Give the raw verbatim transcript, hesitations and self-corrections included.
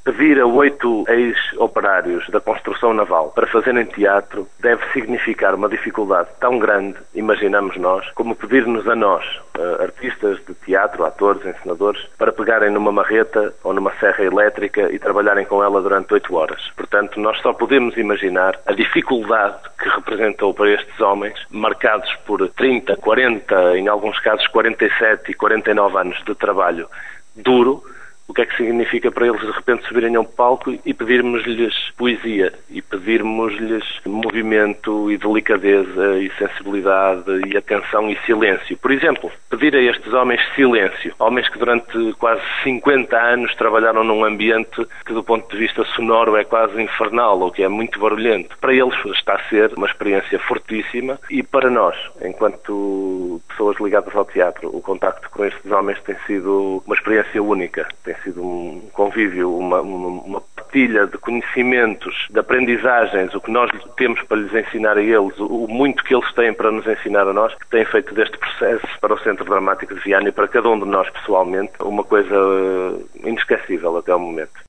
Pedir a oito ex-operários da construção naval para fazerem teatro deve significar uma dificuldade tão grande, imaginamos nós, como pedir-nos a nós, artistas de teatro, atores, encenadores, para pegarem numa marreta ou numa serra elétrica e trabalharem com ela durante oito horas. Portanto, nós só podemos imaginar a dificuldade que representou para estes homens, marcados por trinta, quarenta, em alguns casos quarenta e sete e quarenta e nove anos de trabalho duro, o que é que significa para eles de repente subirem a um palco e pedirmos-lhes poesia e pedirmos-lhes movimento e delicadeza e sensibilidade e atenção e silêncio. Por exemplo, pedir a estes homens silêncio, homens que durante quase cinquenta anos trabalharam num ambiente que do ponto de vista sonoro é quase infernal ou que é muito barulhento. Para eles está a ser uma experiência fortíssima e para nós, enquanto pessoas ligadas ao teatro, o contacto com estes homens tem sido uma experiência única. Tem sido um convívio, uma, uma, uma partilha de conhecimentos, de aprendizagens, o que nós temos para lhes ensinar a eles, o muito que eles têm para nos ensinar a nós, que tem feito deste processo para o Centro Dramático de Viana e para cada um de nós pessoalmente uma coisa inesquecível até o momento.